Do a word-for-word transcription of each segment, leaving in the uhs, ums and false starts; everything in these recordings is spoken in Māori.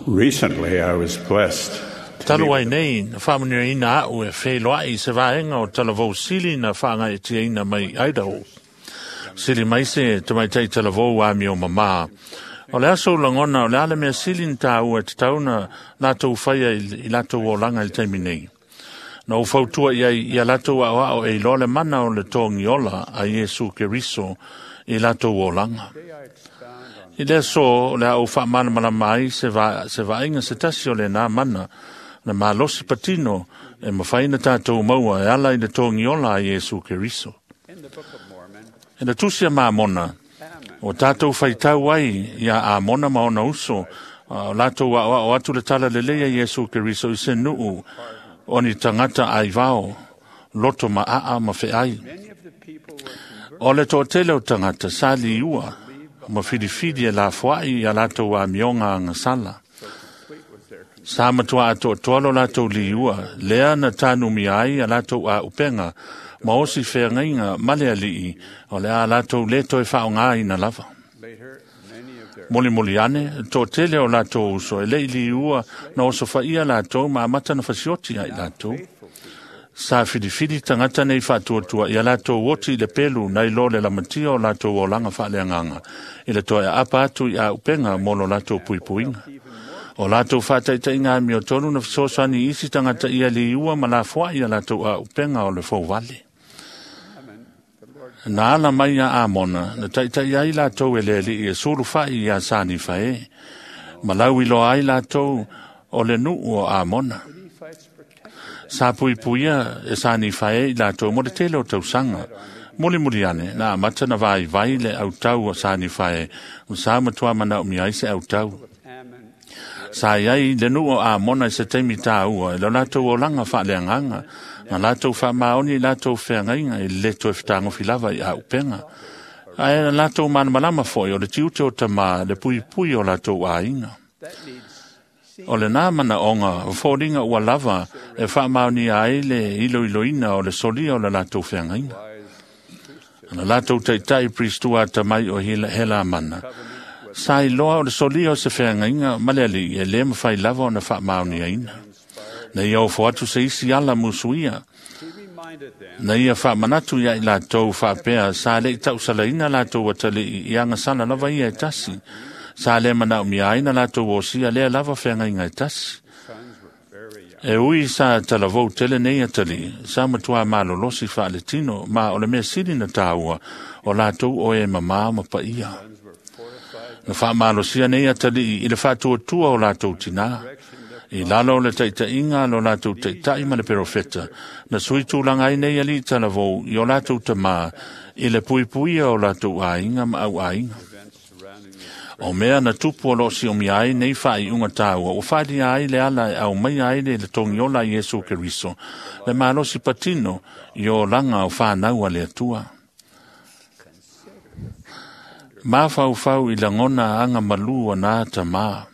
Recently, I was blessed. Talo ai nei, na whamania ina au e wheloa i se vaenga o talavou sili na whanga e tia ina mai Idaho. Sili mai se te mai tei talavou a mi o mama. O le aso langona o le ale mea sili ni ta au e te tauna latou whaia i latou o langa i teimi nei. Na ufautua ia i a latou a o e lole mana o le tongi ola a Yesu Keriso i latou o langa. I le so le au wha mana mana mai se va se va inga se tasi o le nā mana na malosi patino e mawhaina tātou maua e ala i le tongi ola a Yesu Keriso. E na tusia mā mona o tātou whaitau ai ia a mona maona uso o latou o atu le tala le leia Yesu Keriso i se nuu o ni tangata ai vao loto ma a ma fe ai. O le tō tele o tangata sali ua ma whidiwhidi e la fuai a latou a mionga ngasala. Sa matua ato tualo latou li ua, lea na tanu mi ai a latou a upenga, ma osi whea ngainga male alii, o lea latou leto e whao ngai na lava. Moli moli ane, tō tele o latou uso, e lei li ua na oso whaia latou, ma amata na whasioti ai latou. Sa whidiwhidi tangata nei whatuatua, i a latou woti le pelu, nei lo le lamatia o latou o langa whale anganga, i le toa apa atu i a upenga molo latou puipuinga. O latou whataita inga mi o tonu na fisosani isi tangata ia li ua ma la fua i a latou a upenga o le fau vale. Na ala mai a amona, na taita ia i latou e le li i e suru whai i a sani whae, ma lau i lo ai latou o le nu o amona. Sa pui puia e sani whae i latou mo le tele o tausanga, muli muli ane, na amata na vai vai le au tau o sani whae, o sa matua mana o mi aise au tau. Sa iai le nu o a mona i se teimi tā ua, e lo latou o langa wha le anganga, na latou wha maoni i latou whea ngainga i leto e whitango filava i a upenga. A e latou mana malama foi o le tiute o tama le pui pui o latou a inga. O le nā mana onga, o fōringa ua lava e wha maoni a ele ilo iloina o le solia o le latou whea ngainga. Na latou teitai pristua tamai o hela, hela mana. Sa i loa o le solia o se whenga inga maleali e le mawhai lava o na wha maoni a ina. Na ia o fuatu se isi ala musuia. Na ia wha manatu ia i latou wha pea sa le i tau salaina latou watale i anga sana lava ia e tasi. Sa le mana umi aina latou o sia lea lava whenga inga e tasi. E ui sa talavou tele nei atali, sa matua malolosi wha le tino, ma o le mea siri na tāua o latou o e mama ma pa ia. Na wha malosia nei atali i le whatua tua o latou tina. I lalo le taita inga lo latou taita ima le perofeta. Na sui tūlanga i nei ali talavou i o latou tama i le pui pui o latou a inga ma au a inga. O mea na tupu o losi o mi ai nei whai unga tāua. O whai ai le ala au mai ai le le tongi ola Yesu Keriso. Le malosi patino i o langa o whanau a le atua. Ma fau fau i langona anga malua nā ta maa.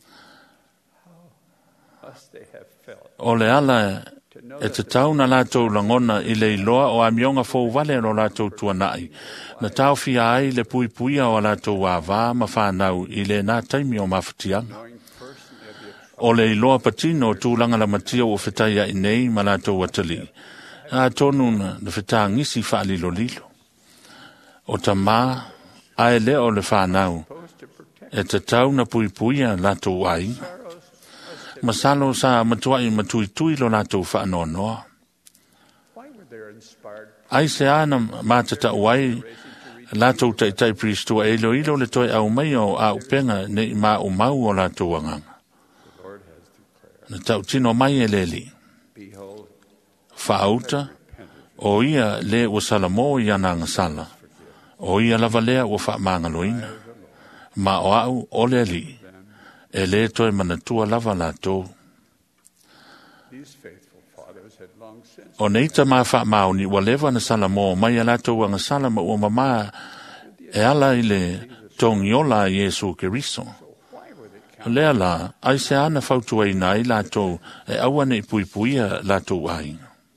O le ala e te tauna latou langona i le iloa o amionga fau vale no latou tuanai. Na tau fia ai le pui puia o latou wā ma whanau i le nā taimi o mawhatianga. O le iloa patino tūlanga la matia o whetaia i nei ma latou watali. A tonu na whetā ngisi whaalilo lilo. O ta mā ai le o le whanau e te tauna pui puia latou ai. Masalo sa matuai matui tui lo latou whaanonoa. Ai se ana mātata uai latou taitai pristua e ilo ilo le toi au mai o a upenga ne i mā o mau o latou anganga. Na tau tino mai e leli. Whaauta o ia le o salamo i ana ngasala. O ia lavalea o wha mangaloina. Ma o au o le li. E le toi manatua lava latou. O neita ma wha maoni wa lewa na salamo mai a latou anga salama o mama e ala i le tongi ola Yesu Keriso. Lea la, ai se ana fautua i nai latou e awane i pui puia latou ai.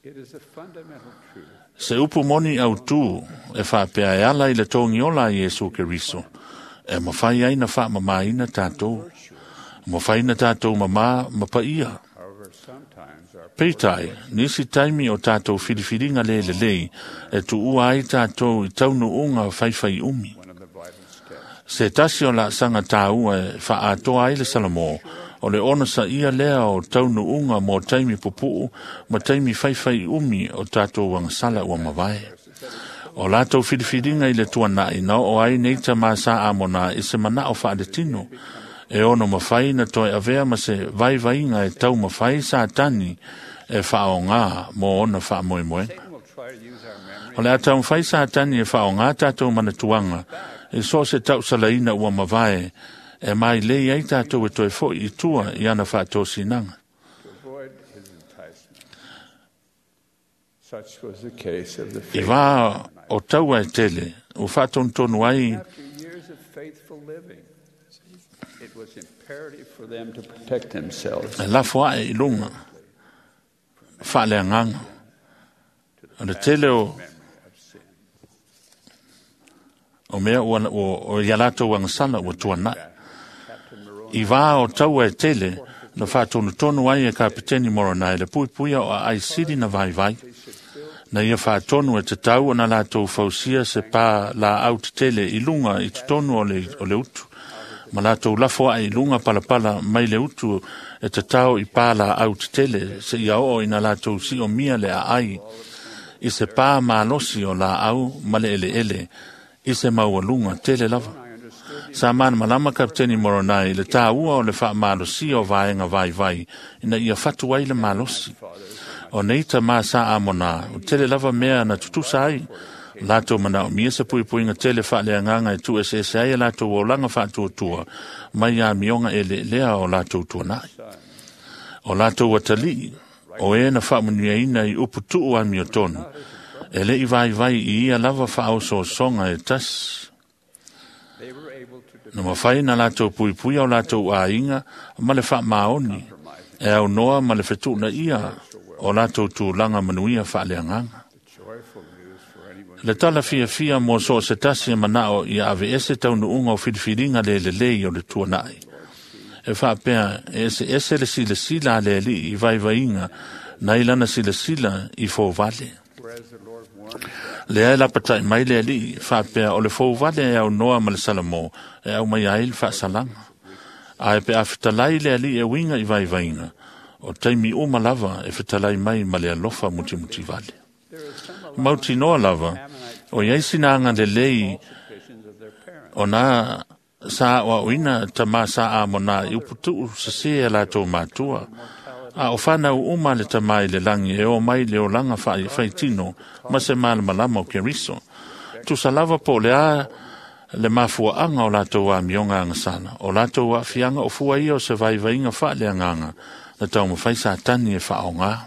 Se upu moni au tu e wha pea e ala i le tongi ola Yesu Keriso. E mawhai ai na wha mamaina tātou. Mo whaina tātou mama mapaia. Peitai, nisi taimi o tātou whiriwhiringa le le lei, e tu ua ai tātou I taunu unga whaiwhai umi. Se tasi o la sanga tā ua e wha atoa ai le salamo, o le ona sa ia lea o taunu unga mo taimi pupu, ma taimi whaiwhai umi o tātou wangasala ua mawai. O lātou whiriwhiringa I le tuanai, na o ai neita maa sa amona I se mana o wha tino. E ono mawhai na toi avea ma se vai vainga e tau mawhai sa tani e whao ngā mo ona wha moe moe. O le atau mawhai sa tani e whao ngā tātou mana tuanga e so se tau salaina ua mawai e mai lei ai tātou e toi fo I tua I ana wha tō sinanga. I wā o tau e tele o wha tonu ai for them to protect themselves. La foi I lunga. Fa le nganga. Le tele o o mea o o yalato wang sala o tuana. I va o tau e tele no fa tonu tonu ai e kapiteni Moroni le pui pui o ai siri na vai vai. Na ia fa tonu e te tau na la tau fausia se pa la out tele I lunga I tonu o le o le utu. Ma lātou lafo ai lunga pala pala mai le utu e te tau I pala au te tele se ia o ina lātou si o mia le a ai I se pā mālosi o la au ma le ele ele I se maua lunga tele lava. Sa mana malama kapiteni Moroni le tā ua o le wha mālosi o vaenga vai vai ina ia fatu ai le mālosi. O neita mā sa amona o tele lava mea na tutusa ai. Lato mana o mia se pui pui nga tele wha lea nganga e tu S S A e lato o langa wha tua tua mai a mionga e le lea o lato tua nai. O lato wa tali o e na wha manuia ina I upu tuu a mio tonu e le I vai vai I ia lava wha au so songa e tas. Na mawhai na lato pui pui au lato a inga ma le wha maoni e au noa ma le whetu na ia o lato tu langa manuia wha lea nganga. Le tala fia fia mo so se tasi manao I ave ese taunu unga o whiriwhiringa le le lei o le tuanai. E wha pēr ese ese le sila sila le li I vai vainga na ilana sila sila I fō vale. Le ai lapatai mai le li wha pēr o le fō vale e au noa ma le salamo e au mai ail wha salanga. A e pe a whitalai le li e winga I vai vainga o taimi o malava e whitalai mai ma le alofa muti muti vale. Mauti noa lava o yaisina anga le lei o na sa o ina tama sa a mona I uputu sa se la to matua a o fana o uma le tamai le langi e o mai le o langa fai fai tino ma se mal malama o keriso tu salava po le a le mafua anga o la to a mionga anga sana o la to a fianga o fua i o se vai vainga fa le anga na tau mo fai sa tani e fa o nga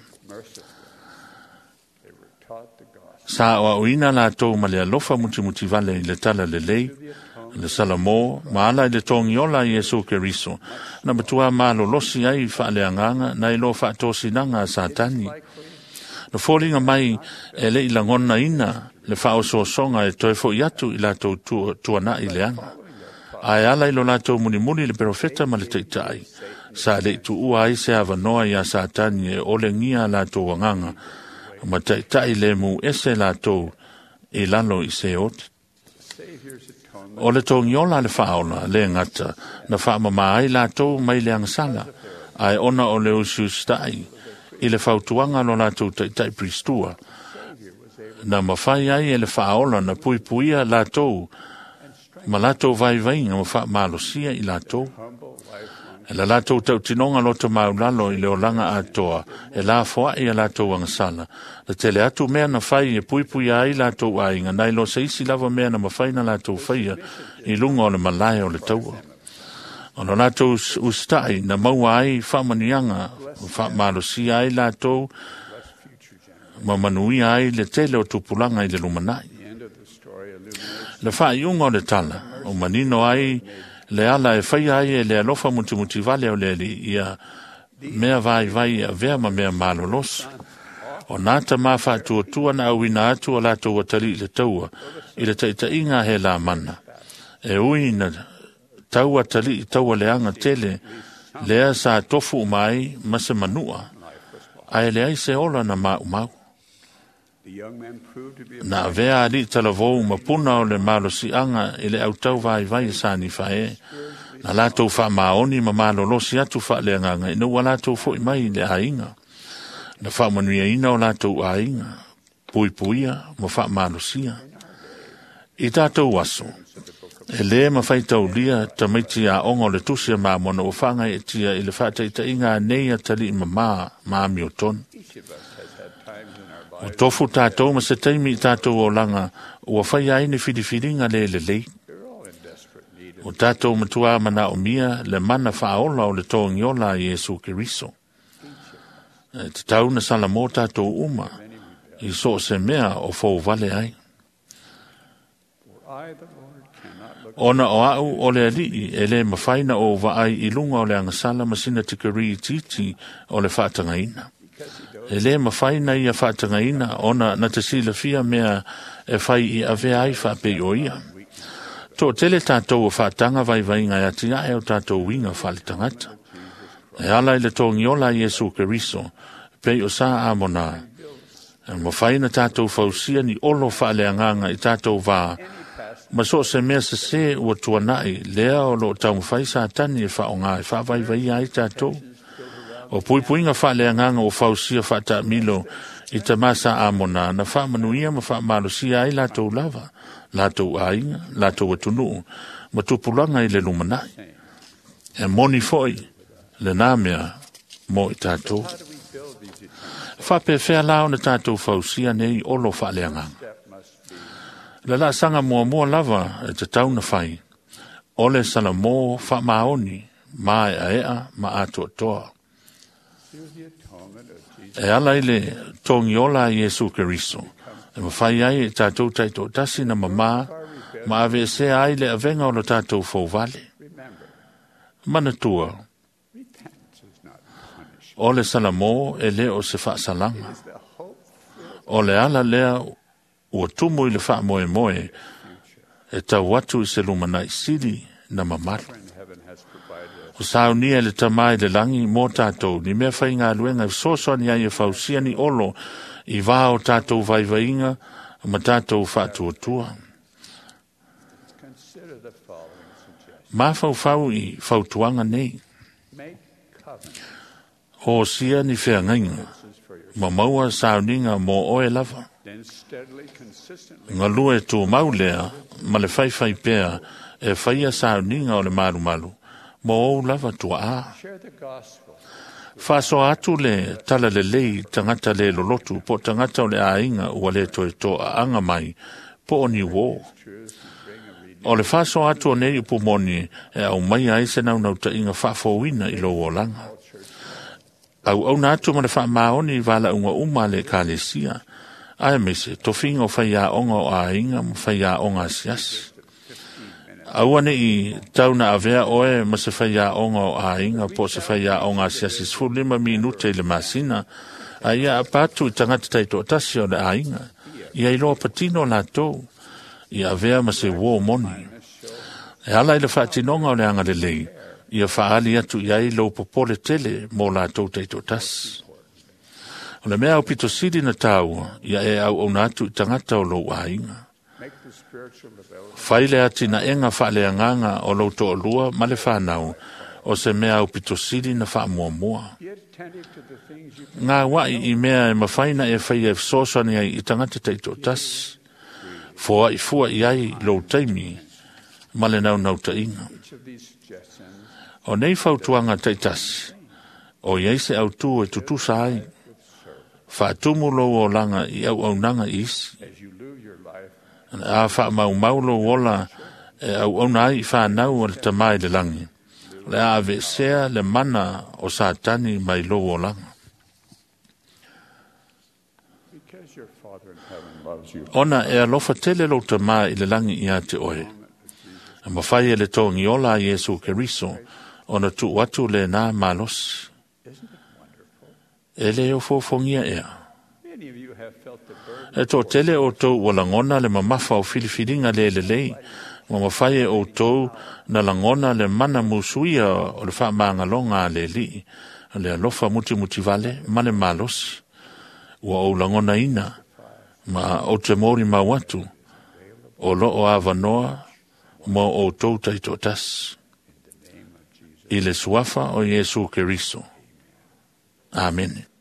sa o ina la to ma le alofa muti muti vale le tala le lei le salamo ma ala le tongiola Yesu Keriso na matua malo losi ai fa le anganga na ilo fa to sinanga satani no falling mai e le ilangona ina le fa o so songa e toi fo yatu ila to tu tu na ileanga ai ala ilo la to muni muni le profeta ma le taitai sa le tu uai se ava noa ya satani e ole ngia la to wanganga ma tai tai le mu ese la to e lalo I se ot o le tongiola le faona le ngata na fa mama ai la to mai le angsala ai ona o le usu stai I le fautuanga no la to tai tai pristua na mafai ai e le faona na pui puia la to ma la to vai vai ma fa malosia I la to e la la tau tau tinonga lo te maulalo I le olanga atoa, e la foa I a la tau angasala. Le tele atu mea na fai e pui pui ai la tau ainga, nai lo se isi lava mea na mawhai na la tau fai I lunga o le malaya o le taua. O na la tau ustai na maua ai whamanianga, whamalosi ai la tau, ma manui ai le tele o tupulanga I le lumanai. Le whai unga o le tala, o manino ai le ala e whai ai e le alofa muti muti vale o le li ia mea vai vai a vea ma mea malolos. O nata ma wha tua tua na awina atu o la tua tali le taua I le taita inga he la mana. E ui na taua tali taua le anga tele lea sa tofu mai ma se manua, ai lea i se ola na mau mau. Na vea ali talavou ma puna o le malo si anga i le au tau vai vai sa ni fae, na latou wha maoni ma malo losi atu wha le nganga, ina ua latou fo i mai le hainga, na wha manuia ina o latou hainga, pui puia ma wha malo sia. I tātou aso, e le ma whai tau lia ta maiti a ongo le tusia ma mona o whanga e tia i le whata i ta inga neia tali ma ma, ma mi o ton. O tofu tātou ma se taimi i tātou o langa ua whai aine whidiwhiringa le le lei. O tātou matua mana o mia le mana whaola o le tōngi ola i Jesu Keriso. E te tau na sala mō tātou uma i so se mea o fau vale ai. Ona o au o le alii e le mawhaina o vaai i lunga o le angasala masina tikari i titi o le whātangaina. E le mawhaina i a whātangaina ona na te sila fia mea e whai i a vea ai whapei o ia. Tō tele tātou o whātanga vai vai ngai ati a eo tātou winga whale tangata. E ala i le tōngi ola Jesu Keriso, pei o sā amona. E mawhaina tātou whausia ni olo whale anganga i tātou vā. Ma so se mea se se ua tuanai, lea o lo tau mwhai sa tani e wha o ngā e wha vai vai ai tātou. O pui pui nga wha lea nganga o whausia wha ta milo i ta masa amona, na wha manuia ma wha malo sia ai lātou lava, lātou ainga, lātou atunu, ma tupulanga i le lumanai. E moni foi, le nāmea, mo i tātou. Wha pe whea lao na tātou whausia nei olo wha lea nganga. La la sanga mua mua lava e te tauna whai. Ole sala mō wha maoni, mai a ea, ma atua toa. E ala ile tōngi ola Jesu Keriso. E ma whai ai e tātou taito tasi na mama, ma ave se ai le avenga o lo tātou fau vale. Mana tua. Ole sala mō e le o se wha salanga. Ole ala lea ua tumu i le wha moe moe, e tau watu i se lumanai siri na mamaru. O sao nia le tamai le langi mō tātou, ni mea whai ngā luenga sosoa ni ai e whausia ni olo i wāo tātou vai vainga, ma tātou whātua tua. Mā whau whau i whautuanga nei. O sia ni whea ngainga, ma maua sao ninga mō oe lava. Nga lue tu maulea, ma le whai whai pēa, e whaia sao ninga o le maru maru, mo o lava tua a. Whaso atu le tala le lei tangata le lolotu, po tangata o le ainga ua le toe to a anga mai, po o ni wō. O le whaso atu o nei upu moni, e au mai aise nau nau ta inga whafowina i lo o langa. Au au natu ma le wha maoni wala unga uma le kālesia, ai me se tofinga o whaia onga o a inga mo whaia onga sias. Awane i tauna avea oe ma se whaia onga o a inga po se whaia onga sias is fu lima minute le masina a ia apatu i tangata taito tasi o le a inga. Ia ilo patino la tau i avea ma se wo moni. E ala i le whaatinonga o le anga le lei ia whaali atu i ai lo popole tele mo la tau taito tasi. O le mea o pito siri na tau, ia e au au natu i tangata o lo ainga. Whaile ati na enga whaale anganga o lo to o lua ma le whanau, o se mea o pito siri na wha mua mua. Ngā wai i mea e mawhaina e whai e fsosani ai i tangata taito tas. Fua i fua i ai lo taimi, ma le nau nau ta inga. O nei whautuanga taitasi, o iaise au tu e tutusa ai, whaatumu lo o langa i au au nanga isi. A wha mau mau lo ola e au au nai whanau o le tamai le langi. Le a ave sea le mana o satani mai lo o langa. Ona e alofa tele lo tamai le langi i ate oe. A mawhai e le tongi ola Jesu Keriso ona tu watu le nā malos. E le o fofongia ea. E tō tele o tō walangona le mamafa o filifiringa le le lei, Ma mawhai e o tau na langona le mana musuia o le wha maangalonga le li. Le alofa muti muti vale, ma le malosi. Ua o langona ina, ma o te mori ma watu, o lo o avanoa, ma o tau taito tas. I le suafa o Yesu Keriso. Amen.